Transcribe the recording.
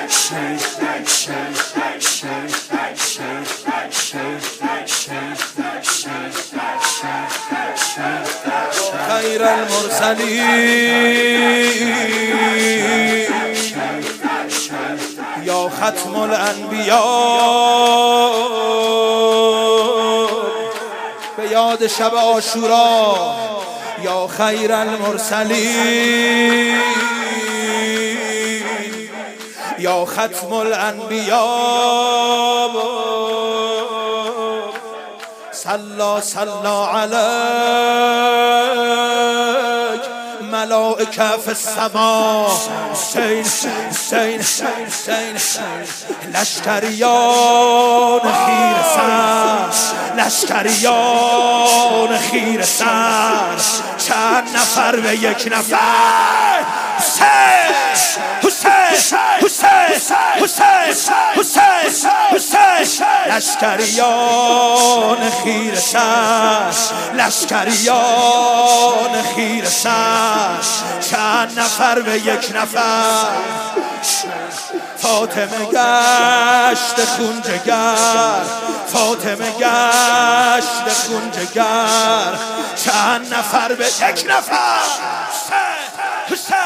خیر المرسلین یا ختم الانبیاء، به یاد شب عاشورا یا خیر المرسلین یا ختم الانبیاء، صلا علیک ملائکه فی السما. حسین لشکریان خیره سر، لشکریان خیره سر، چند نفر به یک نفر. حسین لشکریان خیره سر، لشکریان خیره سر، چند نفر به یک نفر. فاطمه گشت خون جگر، فاطمه گشت خون جگر، چند نفر به یک نفر. حسین